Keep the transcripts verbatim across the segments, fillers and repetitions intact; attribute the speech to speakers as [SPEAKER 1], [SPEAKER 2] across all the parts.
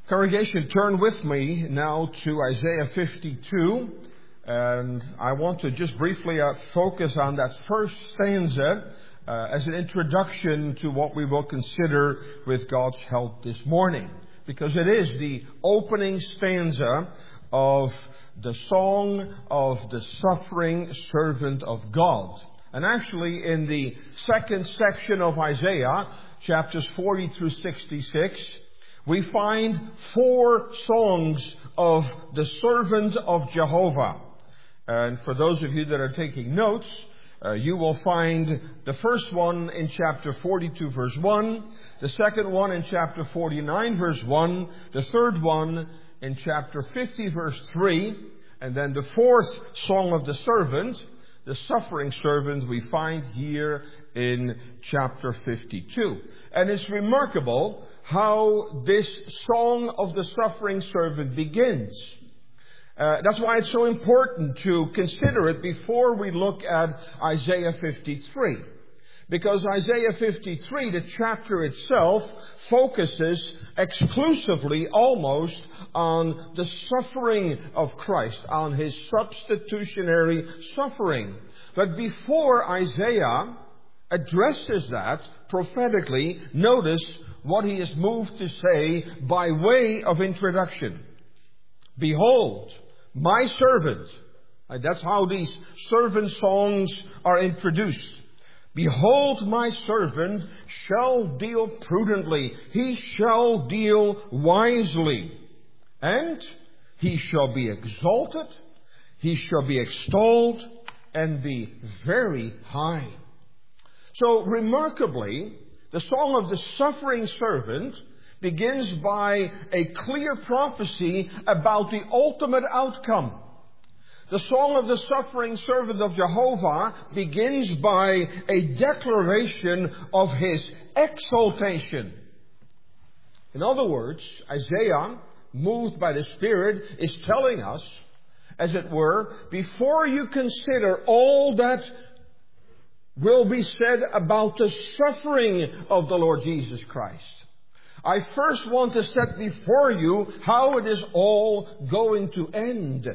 [SPEAKER 1] Congregation, turn with me now to Isaiah fifty-two, and I want to just briefly uh, focus on that first stanza uh, as an introduction to what we will consider with God's help this morning, because it is the opening stanza of the song of the suffering servant of God. And actually in the second section of Isaiah, chapters forty through sixty-six, we find four songs of the servant of Jehovah. And for those of you that are taking notes, uh, you will find the first one in chapter forty-two verse one, the second one in chapter forty-nine verse one, the third one in chapter fifty verse three, and then the fourth song of the servant, the suffering servant, we find here in chapter fifty-two. And it's remarkable how this song of the suffering servant begins. Uh, that's why it's so important to consider it before we look at Isaiah fifty-three. Because Isaiah fifty-three, the chapter itself, focuses exclusively almost on the suffering of Christ, on His substitutionary suffering. But before Isaiah addresses that prophetically, notice what he is moved to say by way of introduction. Behold, my servant. That's how these servant songs are introduced. Behold, my servant shall deal prudently. He shall deal wisely. And he shall be exalted. He shall be extolled and be very high. So remarkably, the song of the suffering servant begins by a clear prophecy about the ultimate outcome. The song of the suffering servant of Jehovah begins by a declaration of His exaltation. In other words, Isaiah, moved by the Spirit, is telling us, as it were, before you consider all that will be said about the suffering of the Lord Jesus Christ, I first want to set before you how it is all going to end.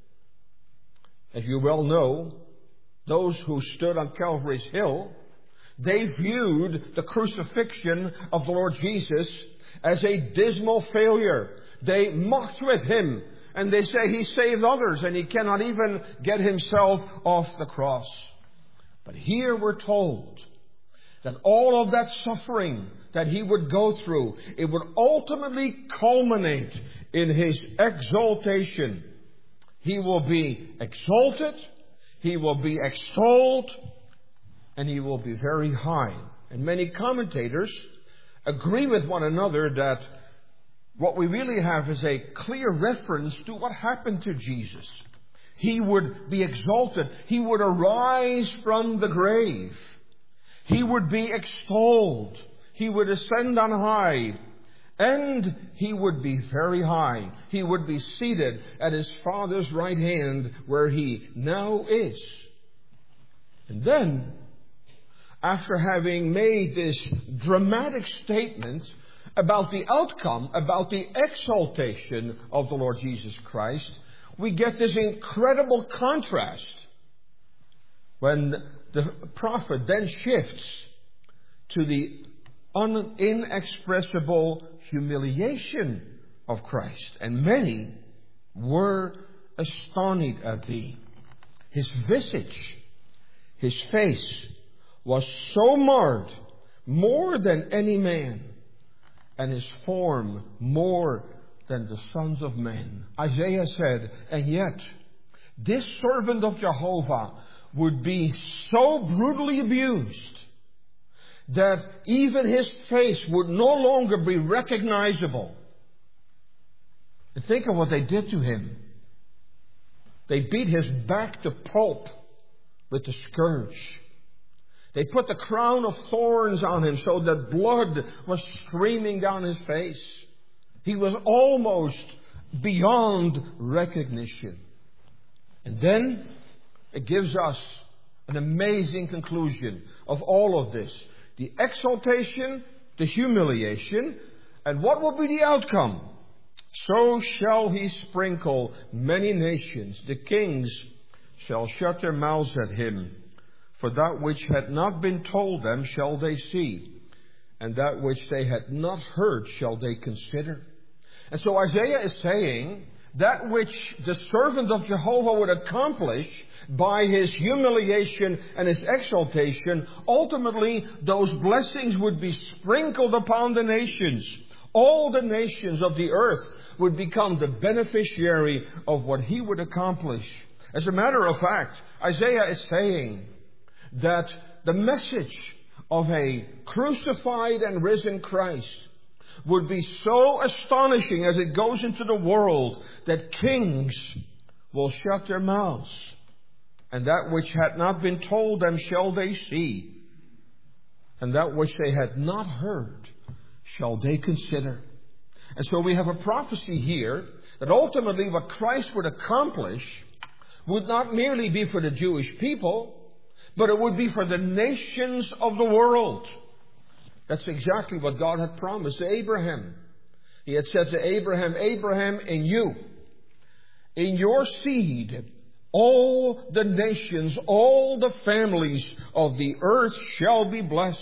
[SPEAKER 1] As you well know, those who stood on Calvary's Hill, they viewed the crucifixion of the Lord Jesus as a dismal failure. They mocked with Him, and they say He saved others and He cannot even get Himself off the cross. But here we're told that all of that suffering that He would go through, it would ultimately culminate in His exaltation. He will be exalted, He will be extolled, and He will be very high. And many commentators agree with one another that what we really have is a clear reference to what happened to Jesus. He would be exalted. He would arise from the grave. He would be extolled. He would ascend on high. And He would be very high. He would be seated at His Father's right hand where He now is. And then, after having made this dramatic statement about the outcome, about the exaltation of the Lord Jesus Christ, we get this incredible contrast when the prophet then shifts to the un- inexpressible humiliation of Christ. And many were astonished at thee. His visage, His face, was so marred, more than any man, and His form more than the sons of men. Isaiah said, and yet, this servant of Jehovah would be so brutally abused that even His face would no longer be recognizable. And think of what they did to Him. They beat His back to pulp with the scourge. They put the crown of thorns on Him so that blood was streaming down His face. He was almost beyond recognition. And then it gives us an amazing conclusion of all of this. The exaltation, the humiliation, and what will be the outcome? So shall he sprinkle many nations. The kings shall shut their mouths at him. For that which had not been told them shall they see, and that which they had not heard shall they consider. And so Isaiah is saying that which the servant of Jehovah would accomplish by his humiliation and his exaltation, ultimately those blessings would be sprinkled upon the nations. All the nations of the earth would become the beneficiary of what he would accomplish. As a matter of fact, Isaiah is saying that the message of a crucified and risen Christ would be so astonishing as it goes into the world that kings will shut their mouths, and that which had not been told them shall they see, and that which they had not heard shall they consider. And so we have a prophecy here that ultimately what Christ would accomplish would not merely be for the Jewish people, but it would be for the nations of the world. That's exactly what God had promised to Abraham. He had said to Abraham, Abraham, in you, in your seed, all the nations, all the families of the earth shall be blessed.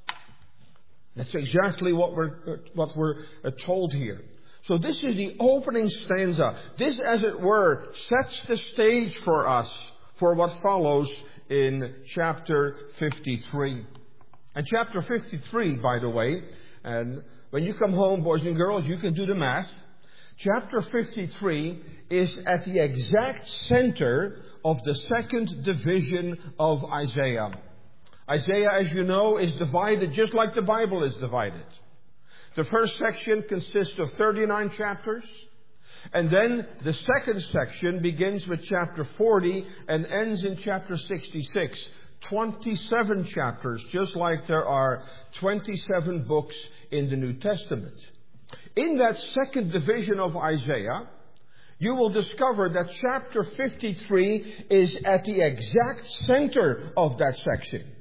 [SPEAKER 1] That's exactly what we're, what we're told here. So this is the opening stanza. This, as it were, sets the stage for us for what follows in chapter fifty-three. And chapter fifty-three, by the way, and when you come home, boys and girls, you can do the math. Chapter fifty-three is at the exact center of the second division of Isaiah. Isaiah, as you know, is divided just like the Bible is divided. The first section consists of thirty-nine chapters. And then the second section begins with chapter forty and ends in chapter sixty-six. twenty-seven chapters, just like there are twenty-seven books in the New Testament. In that second division of Isaiah, you will discover that chapter fifty-three is at the exact center of that section.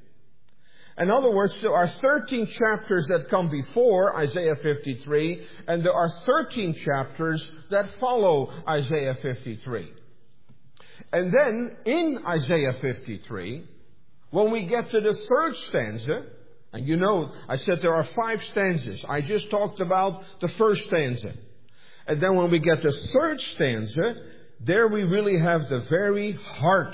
[SPEAKER 1] In other words, there are thirteen chapters that come before Isaiah fifty-three, and there are thirteen chapters that follow Isaiah fifty-three. And then in Isaiah fifty-three, when we get to the third stanza, and you know, I said there are five stanzas. I just talked about the first stanza. And then when we get to the third stanza, there we really have the very heart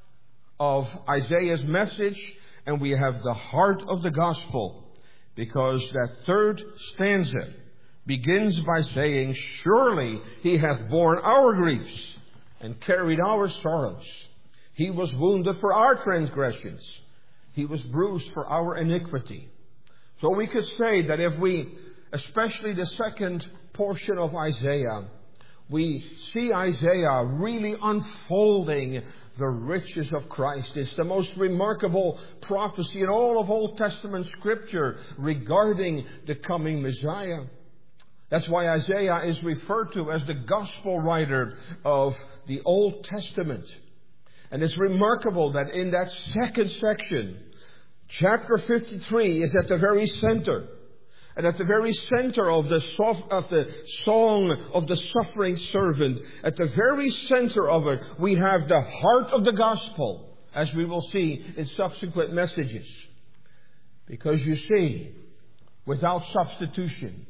[SPEAKER 1] of Isaiah's message, and we have the heart of the gospel. Because that third stanza begins by saying, surely he hath borne our griefs and carried our sorrows. He was wounded for our transgressions. He was bruised for our iniquity. So we could say that if we, especially the second portion of Isaiah, we see Isaiah really unfolding the riches of Christ. It's the most remarkable prophecy in all of Old Testament Scripture regarding the coming Messiah. That's why Isaiah is referred to as the gospel writer of the Old Testament. And it's remarkable that in that second section, chapter fifty-three is at the very center. And at the very center of the, soft, of the song of the suffering servant, at the very center of it, we have the heart of the gospel, as we will see in subsequent messages. Because you see, without substitution,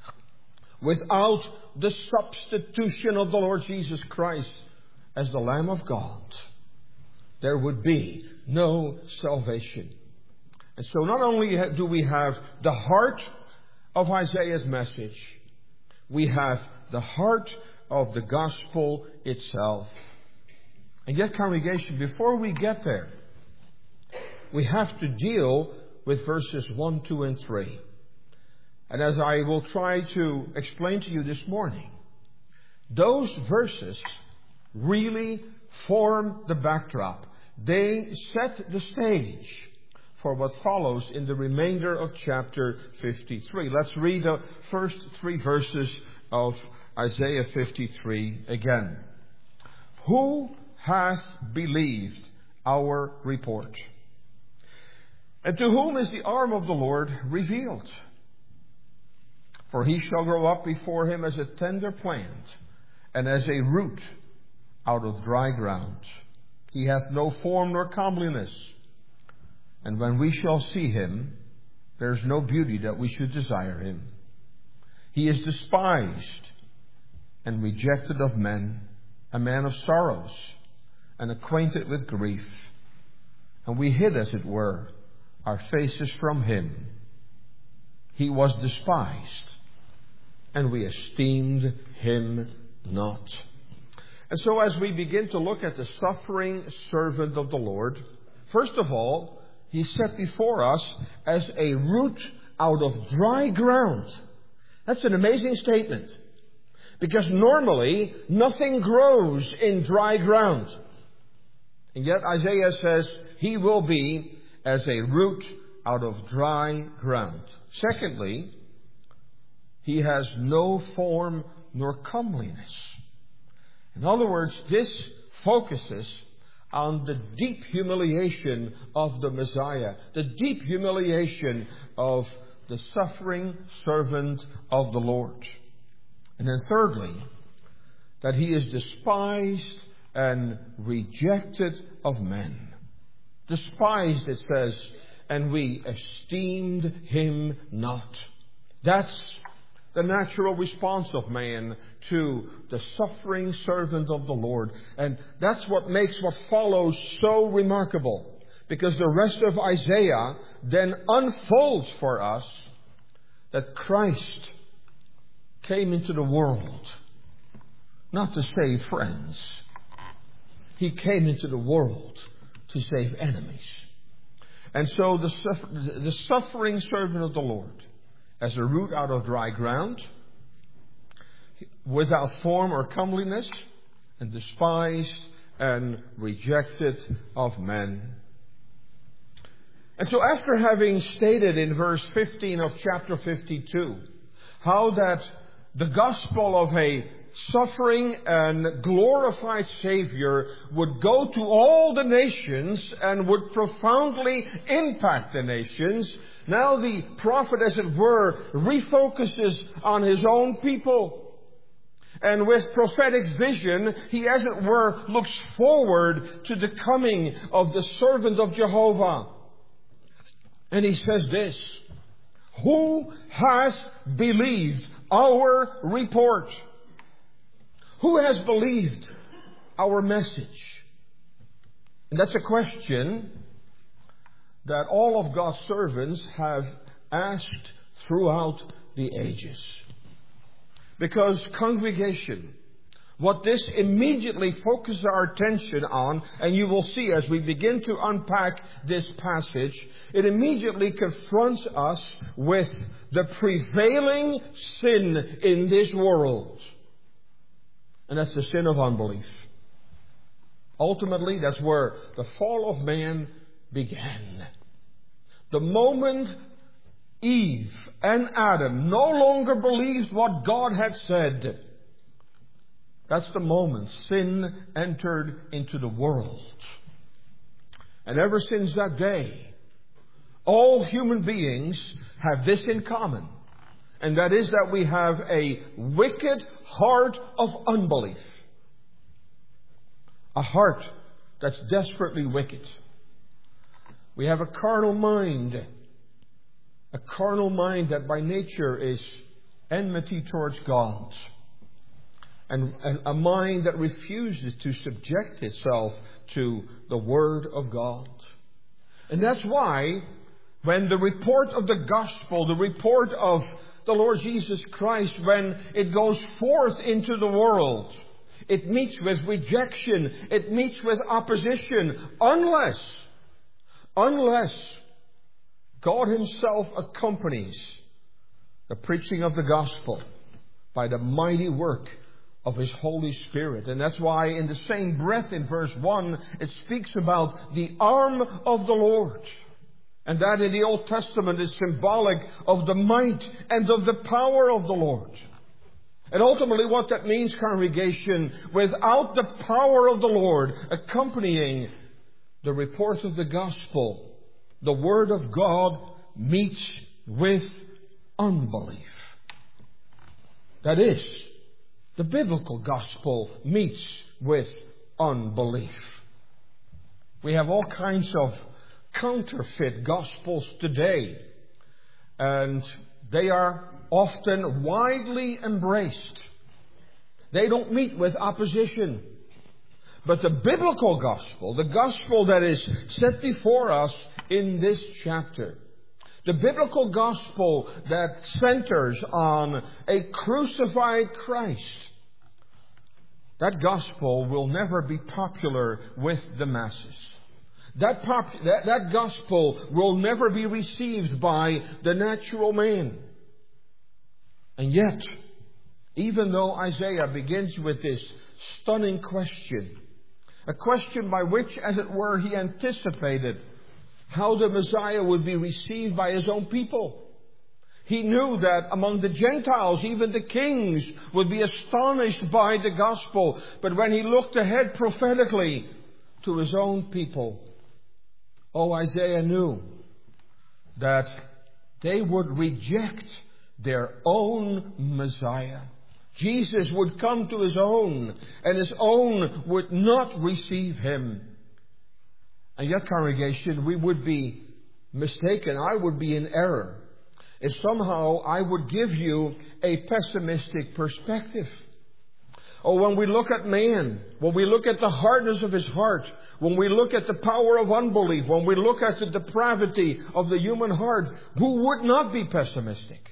[SPEAKER 1] without the substitution of the Lord Jesus Christ as the Lamb of God, there would be no salvation. And so not only do we have the heart of Isaiah's message, we have the heart of the gospel itself. And yet, congregation, before we get there, we have to deal with verses one, two, and three. And as I will try to explain to you this morning, those verses really form the backdrop. They set the stage for what follows in the remainder of chapter fifty-three. Let's read the first three verses of Isaiah fifty-three again. Who hath believed our report? And to whom is the arm of the Lord revealed? For he shall grow up before him as a tender plant, and as a root out of dry ground. He hath no form nor comeliness. And when we shall see him, there is no beauty that we should desire him. He is despised and rejected of men, a man of sorrows, and acquainted with grief. And we hid, as it were, our faces from him. He was despised, and we esteemed him not. And so as we begin to look at the suffering servant of the Lord, first of all, he's set before us as a root out of dry ground. That's an amazing statement. Because normally, nothing grows in dry ground. And yet Isaiah says he will be as a root out of dry ground. Secondly, he has no form nor comeliness. In other words, this focuses on the deep humiliation of the Messiah, the deep humiliation of the suffering servant of the Lord. And then thirdly, that he is despised and rejected of men. Despised, it says, and we esteemed him not. That's the natural response of man to the suffering servant of the Lord. And that's what makes what follows so remarkable. Because the rest of Isaiah then unfolds for us that Christ came into the world not to save friends. He came into the world to save enemies. And so the, suffer- the suffering servant of the Lord, as a root out of dry ground, without form or comeliness, and despised and rejected of men. And so after having stated in verse fifteen of chapter fifty-two, how that the gospel of a suffering and glorified Savior would go to all the nations and would profoundly impact the nations, now the prophet, as it were, refocuses on his own people. And with prophetic vision, he, as it were, looks forward to the coming of the servant of Jehovah. And he says this: who has believed our report? Who has believed our message? And that's a question that all of God's servants have asked throughout the ages. Because, congregation, what this immediately focuses our attention on, and you will see as we begin to unpack this passage, it immediately confronts us with the prevailing sin in this world. And that's the sin of unbelief. Ultimately, that's where the fall of man began. The moment Eve and Adam no longer believed what God had said, that's the moment sin entered into the world. And ever since that day, all human beings have this in common. And that is that we have a wicked heart of unbelief. A heart that's desperately wicked. We have a carnal mind. A carnal mind that by nature is enmity towards God. And, and a mind that refuses to subject itself to the Word of God. And that's why when the report of the gospel, the report of the Lord Jesus Christ, when it goes forth into the world, it meets with rejection, it meets with opposition, unless, unless God Himself accompanies the preaching of the gospel by the mighty work of His Holy Spirit. And that's why in the same breath in verse one, it speaks about the arm of the Lord. And that in the Old Testament is symbolic of the might and of the power of the Lord. And ultimately what that means, congregation, without the power of the Lord accompanying the report of the gospel, the Word of God meets with unbelief. That is, the biblical gospel meets with unbelief. We have all kinds of counterfeit gospels today, and they are often widely embraced. They don't meet with opposition. But the biblical gospel, the gospel that is set before us in this chapter, the biblical gospel that centers on a crucified Christ, that gospel will never be popular with the masses. That, pop, that, that gospel will never be received by the natural man. And yet, even though Isaiah begins with this stunning question, a question by which, as it were, he anticipated how the Messiah would be received by his own people. He knew that among the Gentiles, even the kings would be astonished by the gospel. But when he looked ahead prophetically to his own people, oh, Isaiah knew that they would reject their own Messiah. Jesus would come to his own, and his own would not receive him. And yet, congregation, we would be mistaken. I would be in error if somehow I would give you a pessimistic perspective. Or when we look at man, when we look at the hardness of his heart, when we look at the power of unbelief, when we look at the depravity of the human heart, who would not be pessimistic?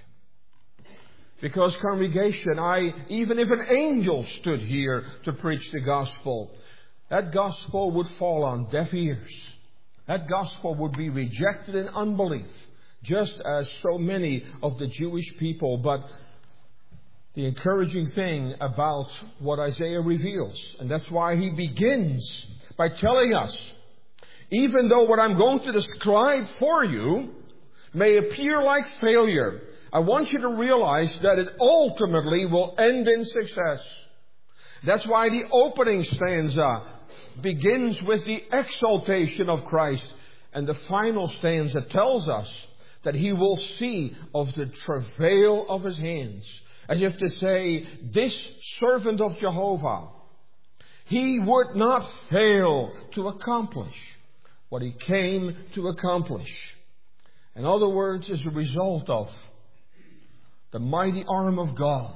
[SPEAKER 1] Because, congregation, I, even if an angel stood here to preach the gospel, that gospel would fall on deaf ears. That gospel would be rejected in unbelief, just as so many of the Jewish people. But the encouraging thing about what Isaiah reveals, and that's why he begins by telling us, even though what I'm going to describe for you may appear like failure, I want you to realize that it ultimately will end in success. That's why the opening stanza begins with the exaltation of Christ, and the final stanza tells us that he will see of the travail of his hands. As if to say, this servant of Jehovah, he would not fail to accomplish what he came to accomplish. In other words, as a result of the mighty arm of God,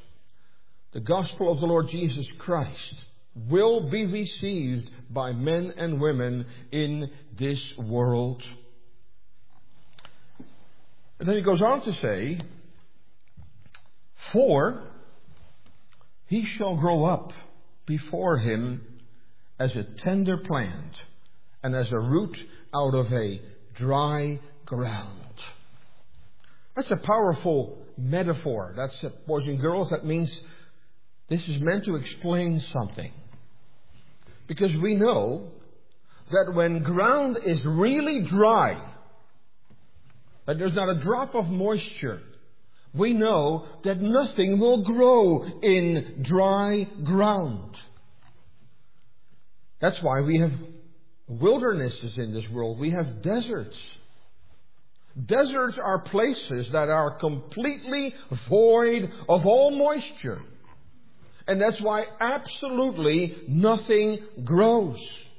[SPEAKER 1] the gospel of the Lord Jesus Christ will be received by men and women in this world. And then he goes on to say, for he shall grow up before him as a tender plant and as a root out of a dry ground. That's a powerful metaphor. That's, boys and girls, that means this is meant to explain something. Because we know that when ground is really dry, that there's not a drop of moisture, we know that nothing will grow in dry ground. That's why we have wildernesses in this world. We have deserts. Deserts are places that are completely void of all moisture. And that's why absolutely nothing grows.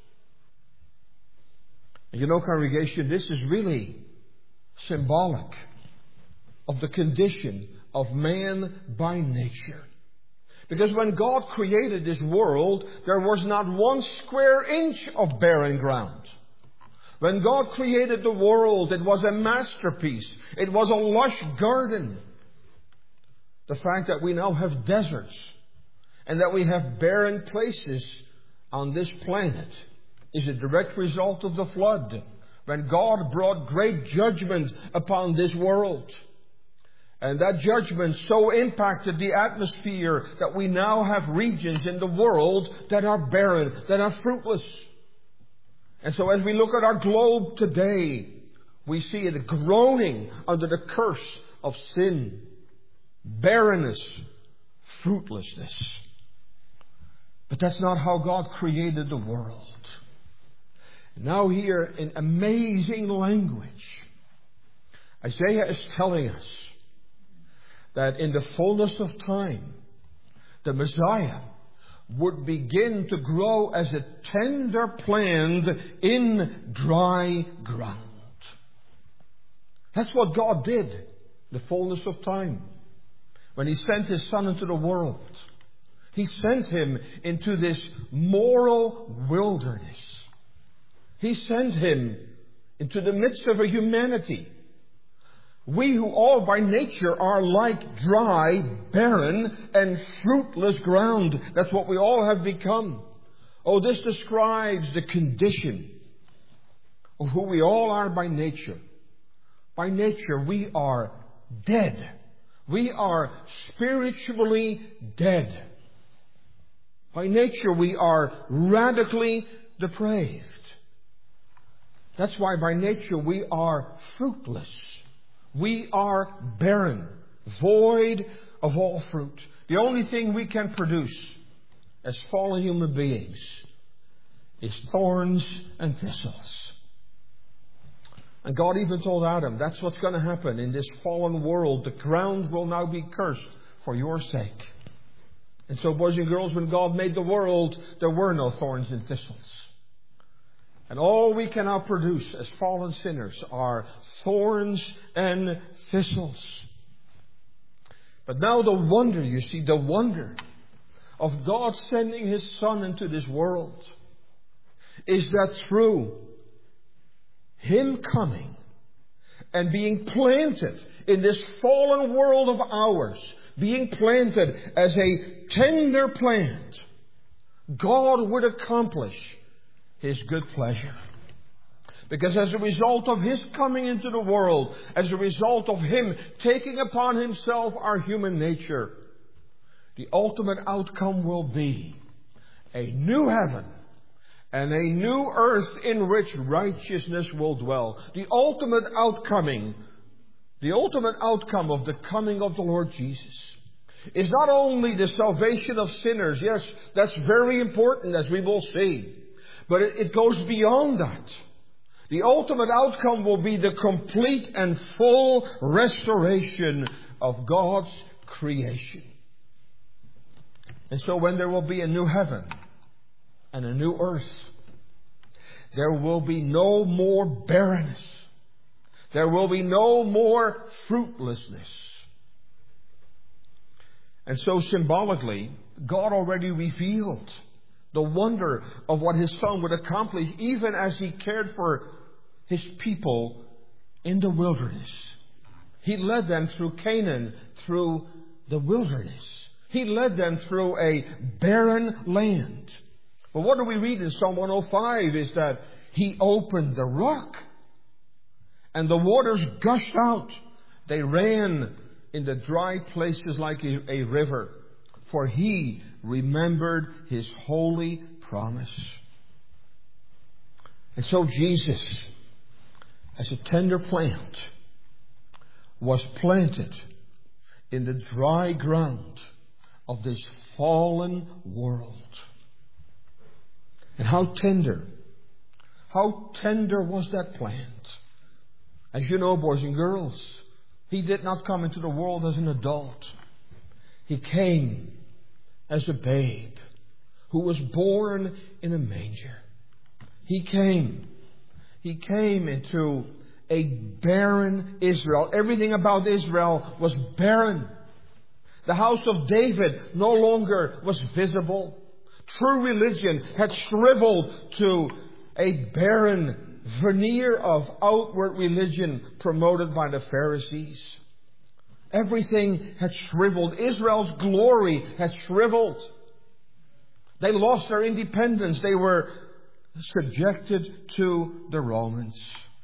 [SPEAKER 1] You know, congregation, this is really symbolic of the condition of man by nature. Because when God created this world, there was not one square inch of barren ground. When God created the world, it was a masterpiece. It was a lush garden. The fact that we now have deserts and that we have barren places on this planet is a direct result of the flood, when God brought great judgment upon this world. And that judgment so impacted the atmosphere that we now have regions in the world that are barren, that are fruitless. And so as we look at our globe today, we see it groaning under the curse of sin, barrenness, fruitlessness. But that's not how God created the world. Now here in amazing language, Isaiah is telling us that in the fullness of time, the Messiah would begin to grow as a tender plant in dry ground. That's what God did, the fullness of time. When He sent His Son into the world, He sent Him into this moral wilderness. He sent Him into the midst of a humanity. We who all by nature are like dry, barren, and fruitless ground. That's what we all have become. Oh, this describes the condition of who we all are by nature. By nature, we are dead. We are spiritually dead. By nature, we are radically depraved. That's why by nature we are fruitless. We are barren, void of all fruit. The only thing we can produce as fallen human beings is thorns and thistles. And God even told Adam, that's what's going to happen in this fallen world. The ground will now be cursed for your sake. And so, boys and girls, when God made the world, there were no thorns and thistles. And all we can now produce as fallen sinners are thorns and thistles. But now the wonder, you see, the wonder of God sending His Son into this world is that through Him coming and being planted in this fallen world of ours, being planted as a tender plant, God would accomplish His good pleasure. Because as a result of His coming into the world, as a result of Him taking upon Himself our human nature, the ultimate outcome will be a new heaven and a new earth in which righteousness will dwell. The ultimate outcoming, the ultimate outcome of the coming of the Lord Jesus is not only the salvation of sinners. Yes, that's very important, as we will see. But it, it goes beyond that. The ultimate outcome will be the complete and full restoration of God's creation. And so when there will be a new heaven and a new earth, there will be no more barrenness. There will be no more fruitlessness. And so symbolically, God already revealed the wonder of what His Son would accomplish, even as He cared for His people in the wilderness. He led them through Canaan, through the wilderness. He led them through a barren land. But what do we read in Psalm one oh five is that He opened the rock and the waters gushed out. They ran in the dry places like a, a river. For He remembered His holy promise. And so Jesus, as a tender plant, was planted in the dry ground of this fallen world. And how tender, how tender was that plant? As you know, boys and girls, He did not come into the world as an adult. He came as a babe who was born in a manger. He came. He came into a barren Israel. Everything about Israel was barren. The house of David no longer was visible. True religion had shriveled to a barren veneer of outward religion promoted by the Pharisees. Everything had shriveled. Israel's glory had shriveled. They lost their independence. They were subjected to the Romans.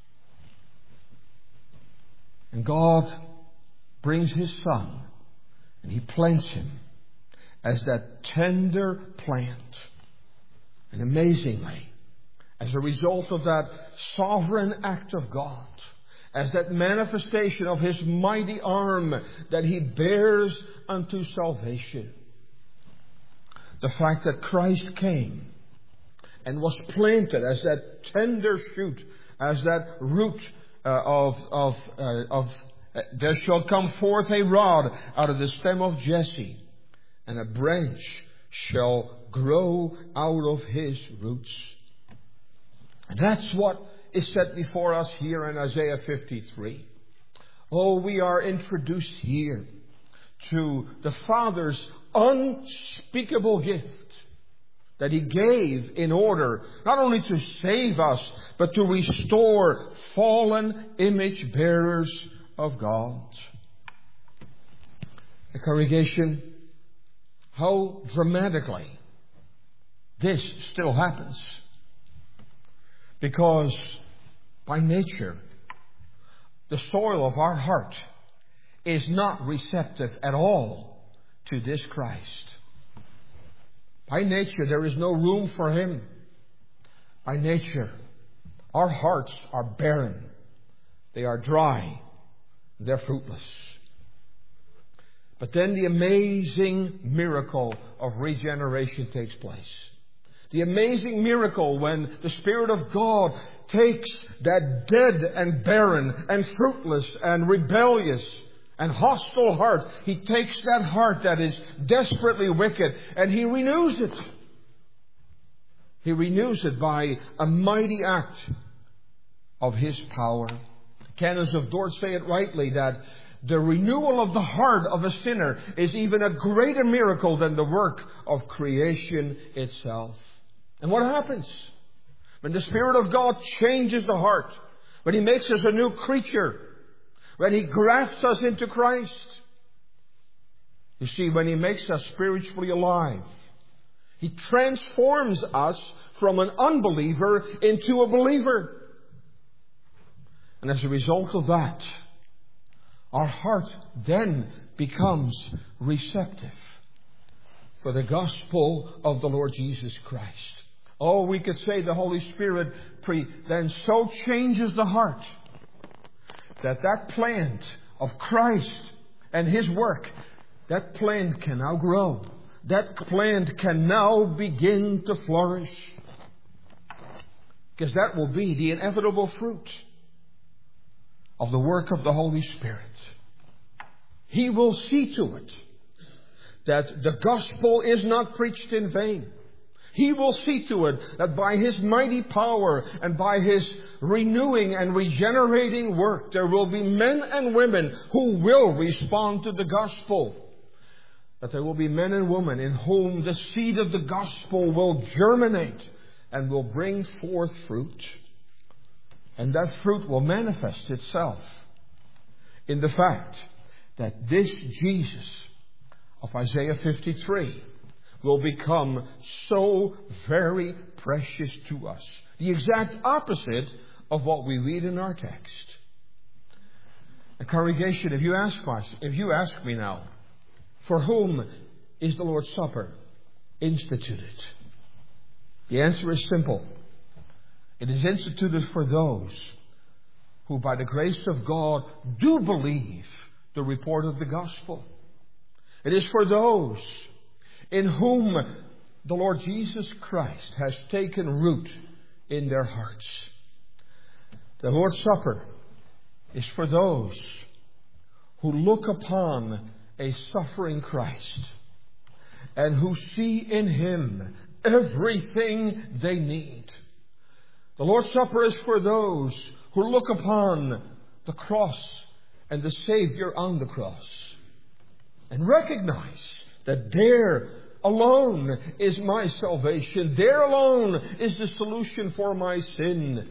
[SPEAKER 1] And God brings His Son and He plants Him as that tender plant. And amazingly, as a result of that sovereign act of God, as that manifestation of His mighty arm that He bears unto salvation, the fact that Christ came and was planted as that tender shoot, as that root uh, of of uh, of There shall come forth a rod out of the stem of Jesse, and a branch shall grow out of his roots. And that's what is set before us here in Isaiah fifty-three. Oh, we are introduced here to the Father's unspeakable gift that He gave in order not only to save us, but to restore fallen image bearers of God. The congregation, how dramatically this still happens. Because by nature, the soil of our heart is not receptive at all to this Christ. By nature, there is no room for Him. By nature, our hearts are barren. They are dry. They're fruitless. But then the amazing miracle of regeneration takes place. The amazing miracle when the Spirit of God takes that dead and barren and fruitless and rebellious and hostile heart. He takes that heart that is desperately wicked and He renews it. He renews it by a mighty act of His power. The canons of Dort say it rightly that the renewal of the heart of a sinner is even a greater miracle than the work of creation itself. And what happens? When the Spirit of God changes the heart, when He makes us a new creature, when He grafts us into Christ. You see, when He makes us spiritually alive, He transforms us from an unbeliever into a believer. And as a result of that, our heart then becomes receptive for the gospel of the Lord Jesus Christ. Oh, we could say the Holy Spirit pre- then so changes the heart that that plant of Christ and His work, that plant can now grow. That plant can now begin to flourish. Because that will be the inevitable fruit of the work of the Holy Spirit. He will see to it that the gospel is not preached in vain. He will see to it that by His mighty power and by His renewing and regenerating work, there will be men and women who will respond to the gospel. That there will be men and women in whom the seed of the gospel will germinate and will bring forth fruit. And that fruit will manifest itself in the fact that this Jesus of Isaiah fifty-three will become so very precious to us. The exact opposite of what we read in our text. The congregation, if you ask us, if you ask me now, for whom is the Lord's Supper instituted? The answer is simple. It is instituted for those who by the grace of God do believe the report of the gospel. It is for those in whom the Lord Jesus Christ has taken root in their hearts. The Lord's Supper is for those who look upon a suffering Christ and who see in Him everything they need. The Lord's Supper is for those who look upon the cross and the Savior on the cross and recognize that there alone is my salvation. There alone is the solution for my sin.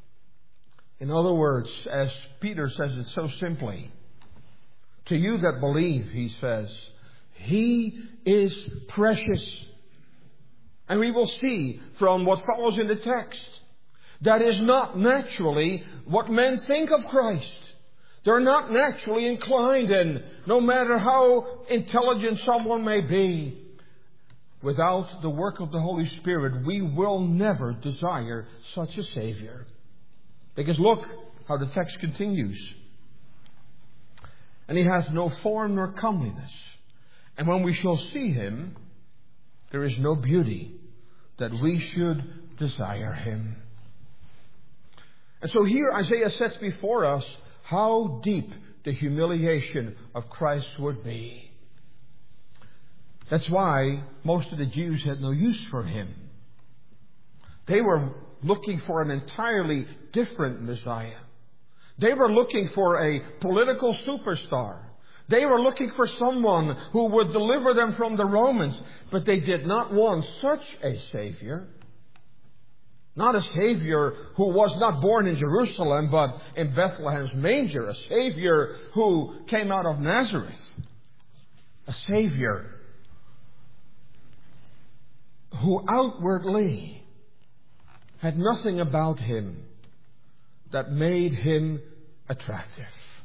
[SPEAKER 1] In other words, as Peter says it so simply, to you that believe, he says, He is precious. And we will see from what follows in the text, that is not naturally what men think of Christ. They're not naturally inclined, and no matter how intelligent someone may be, without the work of the Holy Spirit, we will never desire such a Savior. Because look how the text continues. And He has no form nor comeliness. And when we shall see Him, there is no beauty that we should desire Him. And so here Isaiah sets before us how deep the humiliation of Christ would be. That's why most of the Jews had no use for Him. They were looking for an entirely different Messiah. They were looking for a political superstar. They were looking for someone who would deliver them from the Romans. But they did not want such a Savior. Not a Savior who was not born in Jerusalem, but in Bethlehem's manger. A Savior who came out of Nazareth. A Savior who outwardly had nothing about Him that made Him attractive.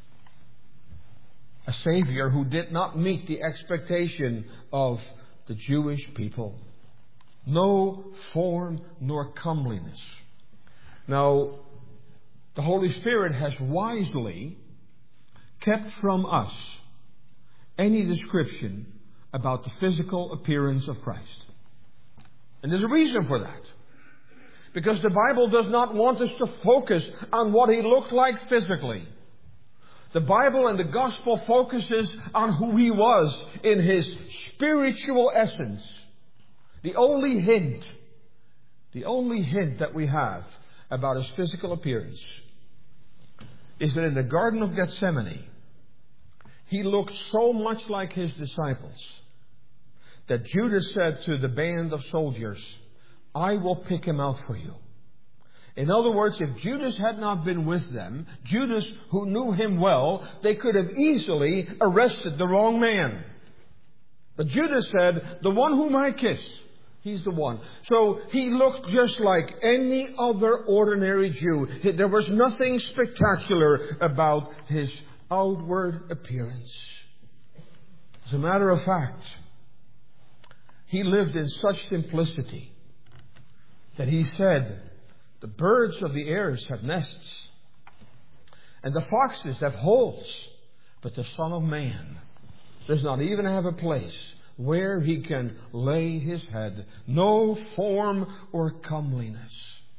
[SPEAKER 1] A Savior who did not meet the expectation of the Jewish people. No form nor comeliness. Now, the Holy Spirit has wisely kept from us any description about the physical appearance of Christ. And there's a reason for that. Because the Bible does not want us to focus on what He looked like physically. The Bible and the Gospel focuses on who He was in His spiritual essence. The only hint, the only hint that we have about His physical appearance is that in the Garden of Gethsemane, He looked so much like His disciples that Judas said to the band of soldiers, I will pick Him out for you. In other words, if Judas had not been with them, Judas, who knew Him well, they could have easily arrested the wrong man. But Judas said, the one whom I kiss, He's the one. So He looked just like any other ordinary Jew. There was nothing spectacular about His outward appearance. As a matter of fact, He lived in such simplicity that He said, the birds of the air have nests, and the foxes have holes, but the Son of Man does not even have a place where He can lay His head. No form or comeliness.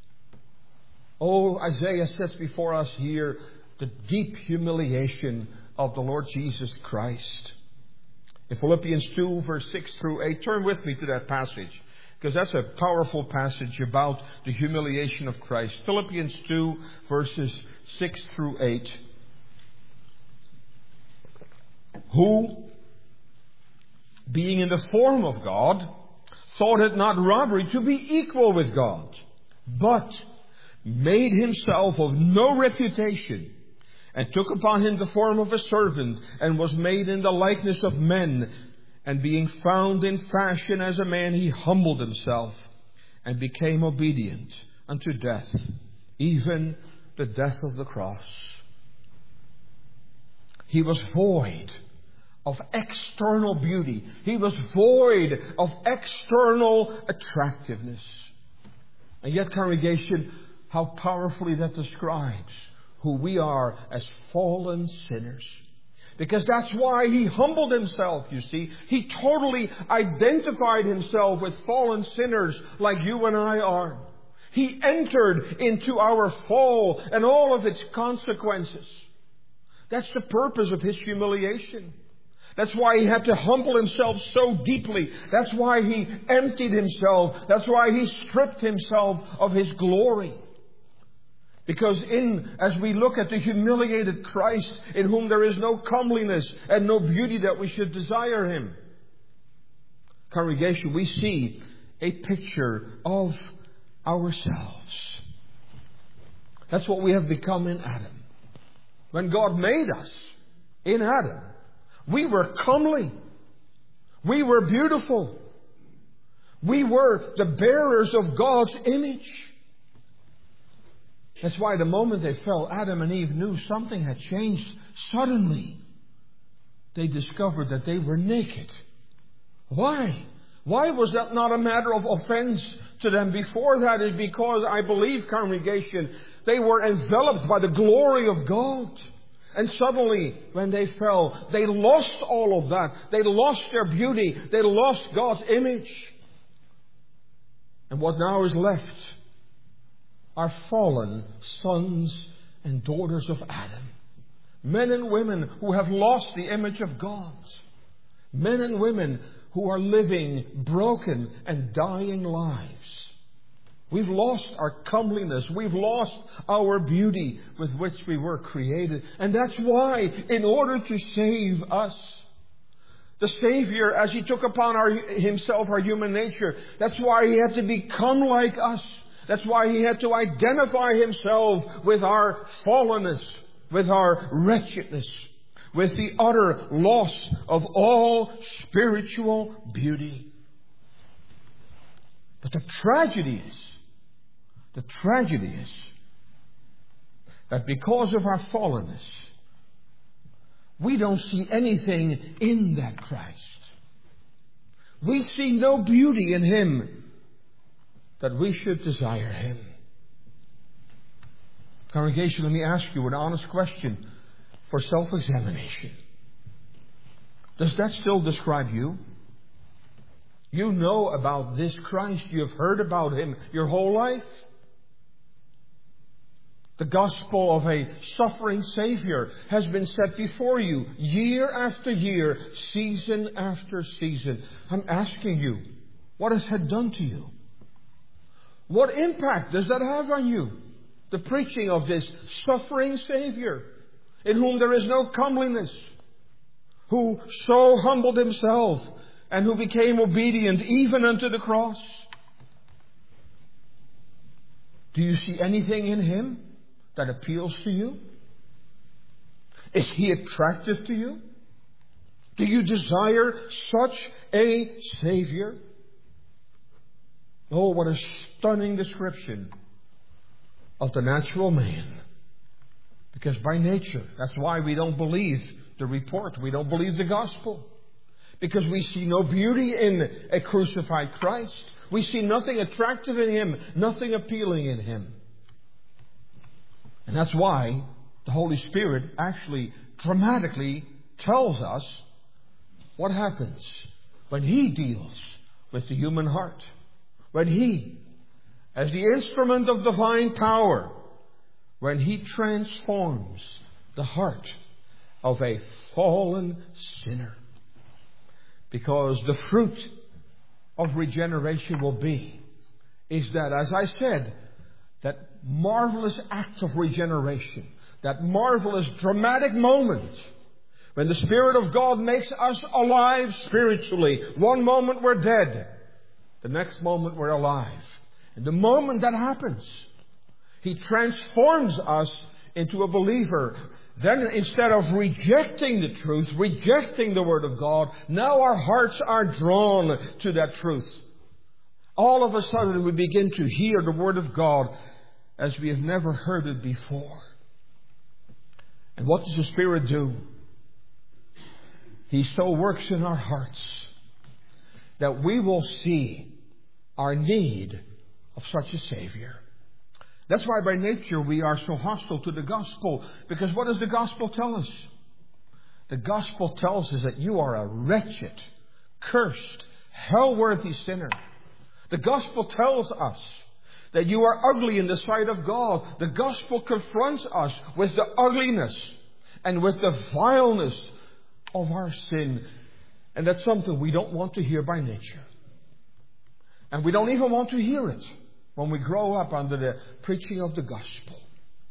[SPEAKER 1] Oh, Isaiah sets before us here the deep humiliation of the Lord Jesus Christ. In Philippians two, verse six through eight, turn with me to that passage, because that's a powerful passage about the humiliation of Christ. Philippians two, verses six through eight. Who, being in the form of God, thought it not robbery to be equal with God, but made Himself of no reputation, and took upon Him the form of a servant, and was made in the likeness of men. And being found in fashion as a man, He humbled Himself, and became obedient unto death, even the death of the cross. He was void of external beauty. He was void of external attractiveness. And yet, congregation, how powerfully that describes who we are as fallen sinners. Because that's why He humbled Himself, you see. He totally identified Himself with fallen sinners like you and I are. He entered into our fall and all of its consequences. That's the purpose of His humiliation. That's why He had to humble Himself so deeply. That's why He emptied Himself. That's why He stripped Himself of His glory. Because in, as we look at the humiliated Christ, in whom there is no comeliness and no beauty that we should desire Him, congregation, we see a picture of ourselves. That's what we have become in Adam. When God made us in Adam, we were comely. We were beautiful. We were the bearers of God's image. That's why the moment they fell, Adam and Eve knew something had changed. Suddenly, they discovered that they were naked. Why? Why was that not a matter of offense to them before that? Is because I believe, congregation, they were enveloped by the glory of God. And suddenly, when they fell, they lost all of that. They lost their beauty. They lost God's image. And what now is left are fallen sons and daughters of Adam. Men and women who have lost the image of God. Men and women who are living broken and dying lives. We've lost our comeliness. We've lost our beauty with which we were created. And that's why, in order to save us, the Savior, as He took upon our, Himself our human nature, that's why He had to become like us. That's why He had to identify Himself with our fallenness, with our wretchedness, with the utter loss of all spiritual beauty. But the tragedy is, the tragedy is that because of our fallenness, we don't see anything in that Christ. We see no beauty in Him that we should desire Him. Congregation, let me ask you an honest question for self-examination. Does that still describe you? You know about this Christ. You have heard about Him your whole life. The gospel of a suffering Savior has been set before you year after year, season after season. I'm asking you, what has that done to you? What impact does that have on you? The preaching of this suffering Savior, in whom there is no comeliness, who so humbled Himself and who became obedient even unto the cross. Do you see anything in Him that appeals to you? Is He attractive to you? Do you desire such a Savior? Oh, what a stunning description of the natural man. Because by nature, that's why we don't believe the report. We don't believe the gospel. Because we see no beauty in a crucified Christ. We see nothing attractive in Him, nothing appealing in Him. And that's why the Holy Spirit actually dramatically tells us what happens when He deals with the human heart. When He, as the instrument of divine power, when He transforms the heart of a fallen sinner. Because the fruit of regeneration will be, is that, as I said, that marvelous act of regeneration, that marvelous dramatic moment, when the Spirit of God makes us alive spiritually. One moment we're dead, the next moment we're alive. And the moment that happens, He transforms us into a believer. Then instead of rejecting the truth, rejecting the Word of God, now our hearts are drawn to that truth. All of a sudden we begin to hear the Word of God as we have never heard it before. And what does the Spirit do? He so works in our hearts that we will see our need of such a Savior. That's why by nature we are so hostile to the gospel. Because what does the gospel tell us? The gospel tells us that you are a wretched, cursed, hell-worthy sinner. The gospel tells us that you are ugly in the sight of God. The gospel confronts us with the ugliness and with the vileness of our sin. And that's something we don't want to hear by nature. And we don't even want to hear it when we grow up under the preaching of the gospel.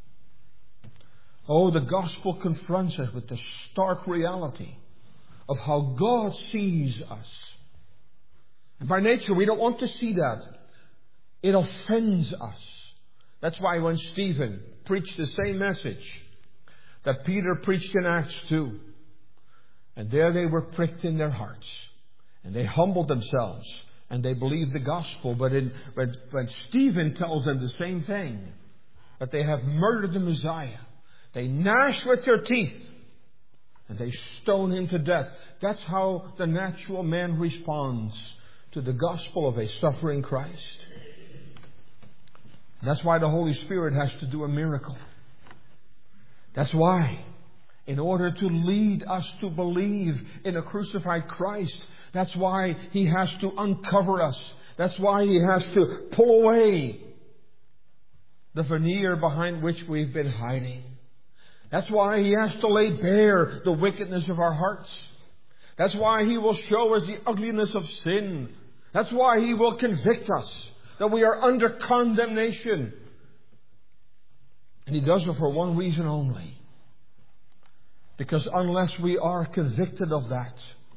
[SPEAKER 1] Oh, the gospel confronts us with the stark reality of how God sees us. And by nature, we don't want to see that. It offends us. That's why when Stephen preached the same message that Peter preached in Acts two, and there they were pricked in their hearts, and they humbled themselves, and they believed the gospel. But in, when, when Stephen tells them the same thing, that they have murdered the Messiah, they gnash with their teeth, and they stone Him to death. That's how the natural man responds to the gospel of a suffering Christ. And that's why the Holy Spirit has to do a miracle. That's why, in order to lead us to believe in a crucified Christ, that's why He has to uncover us. That's why He has to pull away the veneer behind which we've been hiding. That's why He has to lay bare the wickedness of our hearts. That's why He will show us the ugliness of sin. That's why He will convict us that we are under condemnation. And He does it for one reason only. Because unless we are convicted of that,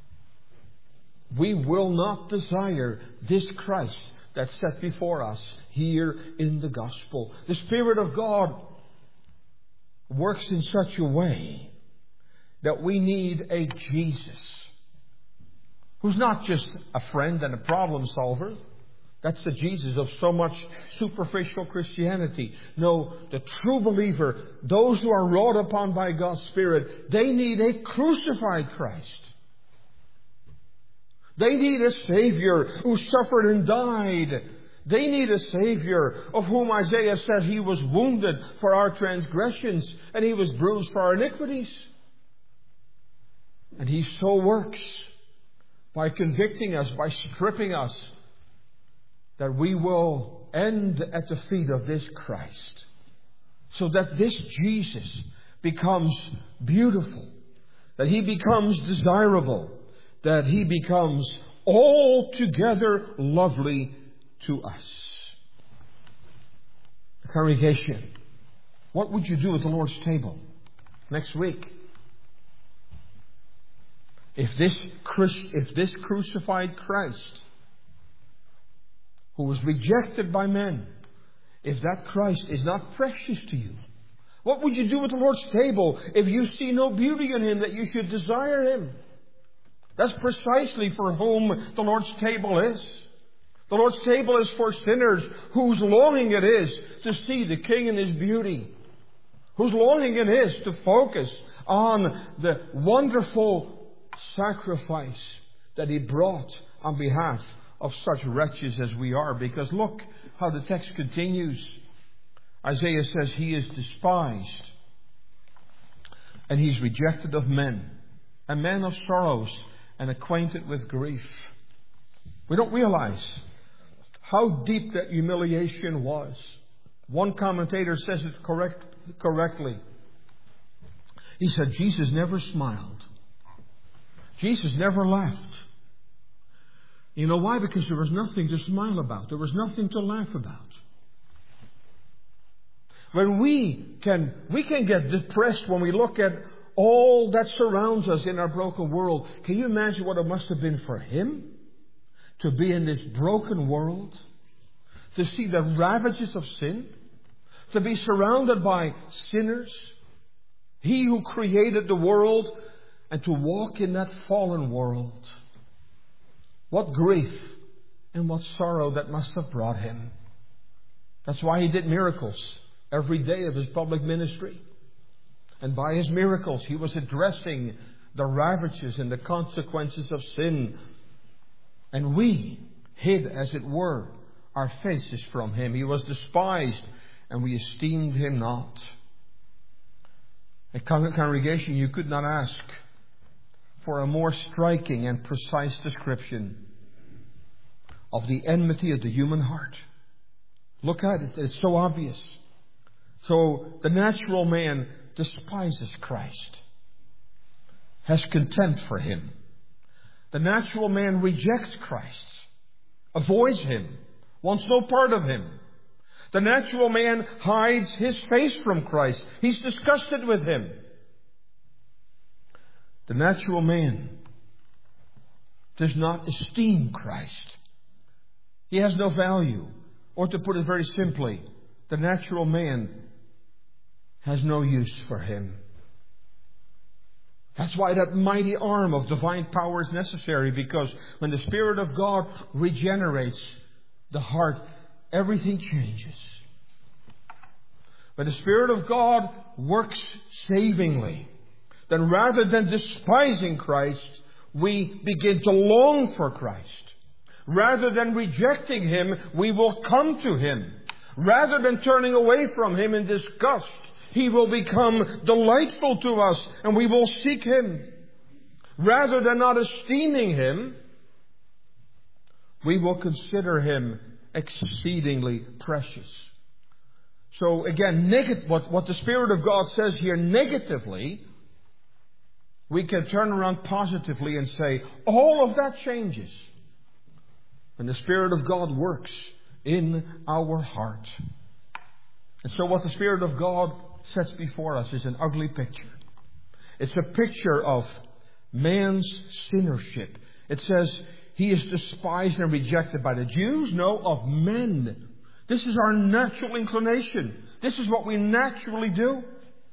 [SPEAKER 1] we will not desire this Christ that's set before us here in the gospel. The Spirit of God works in such a way that we need a Jesus who's not just a friend and a problem solver. That's the Jesus of so much superficial Christianity. No, the true believer, those who are wrought upon by God's Spirit, they need a crucified Christ. They need a Savior who suffered and died. They need a Savior of whom Isaiah said He was wounded for our transgressions and He was bruised for our iniquities. And He so works by convicting us, by stripping us, that we will end at the feet of this Christ. So that this Jesus becomes beautiful, that He becomes desirable, that He becomes altogether lovely to us. The congregation, what would you do at the Lord's table next week? If this, if this crucified Christ, who was rejected by men, if that Christ is not precious to you, what would you do at the Lord's table if you see no beauty in Him that you should desire Him? That's precisely for whom the Lord's table is. The Lord's table is for sinners whose longing it is to see the King in His beauty, whose longing it is to focus on the wonderful sacrifice that He brought on behalf of such wretches as we are. Because look how the text continues. Isaiah says He is despised and He's rejected of men, a man of sorrows and acquainted with grief. We don't realize how deep that humiliation was. One commentator says it correct, correctly. He said Jesus never smiled. Jesus never laughed. You know why? Because there was nothing to smile about. There was nothing to laugh about. When we can, we can get depressed when we look at all that surrounds us in our broken world. Can you imagine what it must have been for Him to be in this broken world? To see the ravages of sin? To be surrounded by sinners? He who created the world, and to walk in that fallen world. What grief and what sorrow that must have brought Him. That's why He did miracles every day of His public ministry. And by His miracles, He was addressing the ravages and the consequences of sin. And we hid, as it were, our faces from Him. He was despised, and we esteemed Him not. A congregation, you could not ask for a more striking and precise description of the enmity of the human heart. Look at it. It's so obvious. So the natural man despises Christ, has contempt for Him. The natural man rejects Christ, avoids Him, wants no part of Him. The natural man hides his face from Christ. He's disgusted with Him. The natural man does not esteem Christ. He has no value. Or to put it very simply, the natural man has no use for Him. That's why that mighty arm of divine power is necessary, because when the Spirit of God regenerates the heart, everything changes. When the Spirit of God works savingly, then rather than despising Christ, we begin to long for Christ. Rather than rejecting Him, we will come to Him. Rather than turning away from Him in disgust, He will become delightful to us and we will seek Him. Rather than not esteeming Him, we will consider Him exceedingly precious. So again, neg- what, what the Spirit of God says here negatively, we can turn around positively and say, all of that changes. And the Spirit of God works in our heart. And so what the Spirit of God sets before us is an ugly picture. It's a picture of man's sinnership. It says he is despised and rejected by the Jews. No, of men. This is our natural inclination. This is what we naturally do.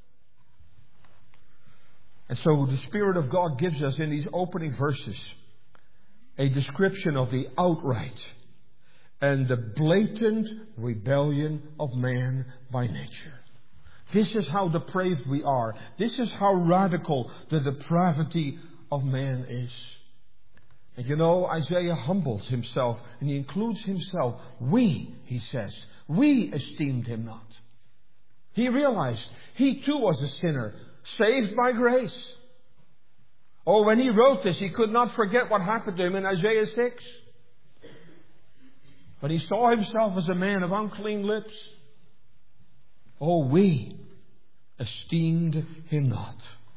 [SPEAKER 1] And so the Spirit of God gives us in these opening verses a description of the outright and the blatant rebellion of man by nature. This is how depraved we are. This is how radical the depravity of man is. And you know, Isaiah humbles himself and he includes himself. We, he says, we esteemed him not. He realized he too was a sinner, saved by grace. Oh, when he wrote this, he could not forget what happened to him in Isaiah six. But he saw himself as a man of unclean lips. Oh, we esteemed him not.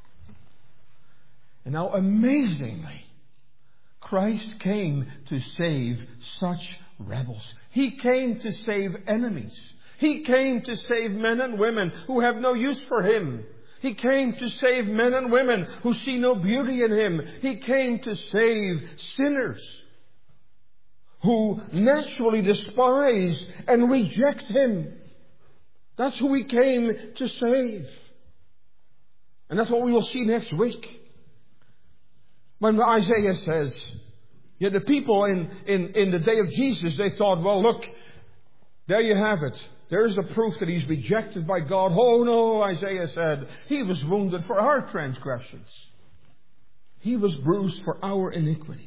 [SPEAKER 1] And now, amazingly, Christ came to save such rebels. He came to save enemies. He came to save men and women who have no use for Him. He came to save men and women who see no beauty in Him. He came to save sinners who naturally despise and reject Him. That's who He came to save. And that's what we will see next week. When Isaiah says, yeah, the people in, in, in the day of Jesus, they thought, well, look, there you have it. There's the proof that He's rejected by God. Oh no, Isaiah said, He was wounded for our transgressions. He was bruised for our iniquities.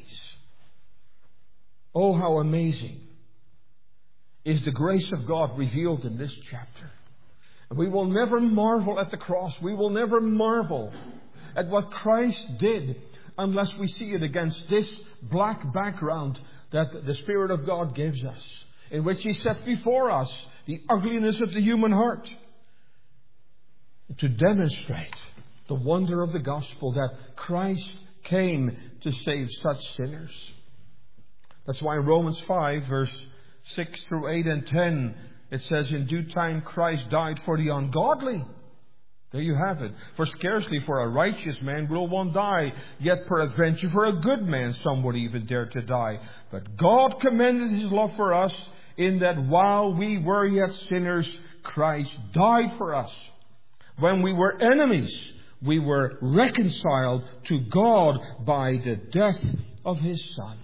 [SPEAKER 1] Oh, how amazing is the grace of God revealed in this chapter. And we will never marvel at the cross. We will never marvel at what Christ did unless we see it against this black background that the Spirit of God gives us, in which He sets before us the ugliness of the human heart, to demonstrate the wonder of the gospel that Christ came to save such sinners. That's why in Romans five, verse six through eight and ten, it says, in due time Christ died for the ungodly. There you have it. For scarcely for a righteous man will one die, yet peradventure for a good man some would even dare to die. But God commended His love for us, in that while we were yet sinners, Christ died for us. When we were enemies, we were reconciled to God by the death of His Son.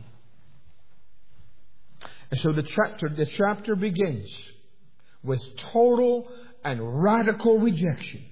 [SPEAKER 1] And so the chapter, the chapter begins with total and radical rejection.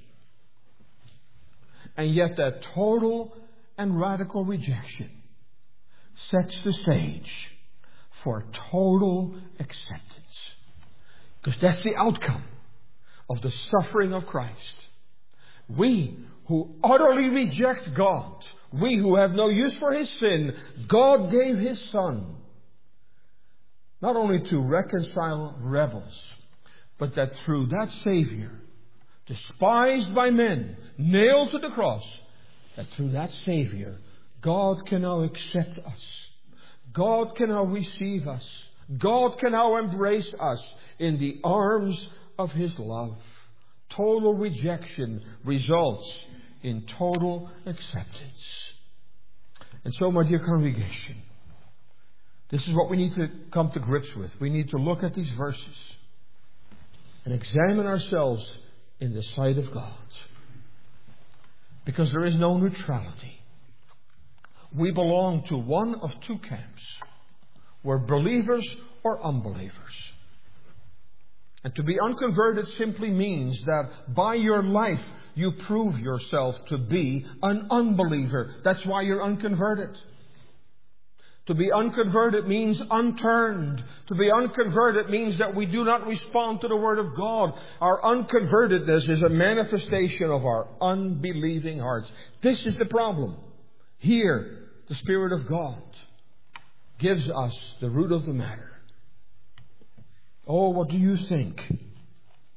[SPEAKER 1] And yet that total and radical rejection sets the stage for total acceptance. Because that's the outcome of the suffering of Christ. We who utterly reject God, we who have no use for His sin, God gave His Son not only to reconcile rebels, but that through that Savior, despised by men, nailed to the cross, that through that Savior, God can now accept us. God can now receive us. God can now embrace us in the arms of His love. Total rejection results in total acceptance. And so, my dear congregation, this is what we need to come to grips with. We need to look at these verses and examine ourselves in the sight of God. Because there is no neutrality. We belong to one of two camps. We're believers or unbelievers. And to be unconverted simply means that by your life you prove yourself to be an unbeliever. That's why you're unconverted. To be unconverted means unturned. To be unconverted means that we do not respond to the Word of God. Our unconvertedness is a manifestation of our unbelieving hearts. This is the problem. Here, the Spirit of God gives us the root of the matter. Oh, what do you think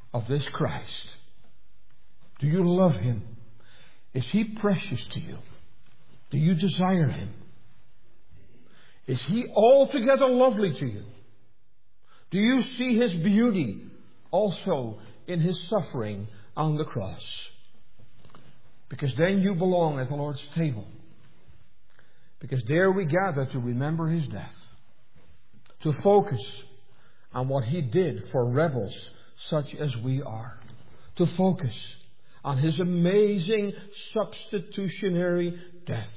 [SPEAKER 1] of this Christ? Do you love Him? Is He precious to you? Do you desire Him? Is He altogether lovely to you? Do you see His beauty also in His suffering on the cross? Because then you belong at the Lord's table. Because there we gather to remember His death. To focus on what He did for rebels such as we are. To focus on His amazing substitutionary death.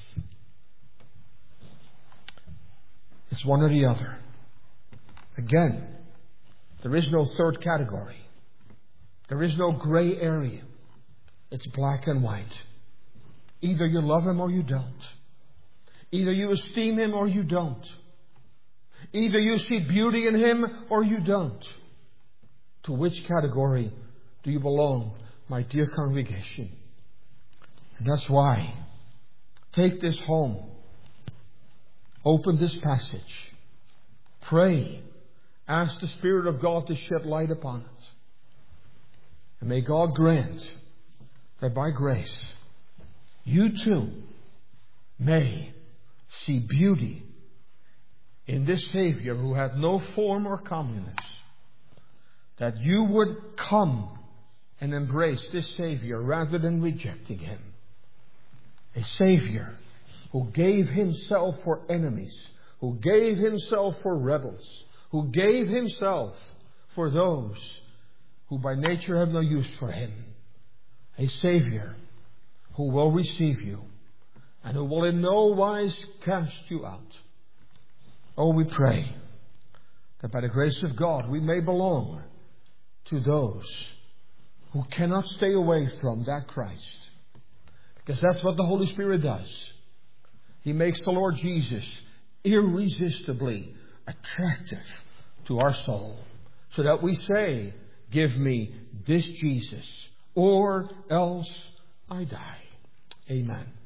[SPEAKER 1] It's one or the other. Again, there is no third category. There is no gray area. It's black and white. Either you love Him or you don't. Either you esteem Him or you don't. Either you see beauty in Him or you don't. To which category do you belong, my dear congregation? And that's why, take this home. Open this passage. Pray. Ask the Spirit of God to shed light upon it. And may God grant that by grace, you too may see beauty in this Savior who had no form or comeliness. That you would come and embrace this Savior rather than rejecting Him. A Savior who gave Himself for enemies, who gave Himself for rebels, who gave Himself for those who by nature have no use for Him. A Savior who will receive you and who will in no wise cast you out. Oh, we pray that by the grace of God we may belong to those who cannot stay away from that Christ. Because that's what the Holy Spirit does. He makes the Lord Jesus irresistibly attractive to our soul. So that we say, give me this Jesus, or else I die. Amen.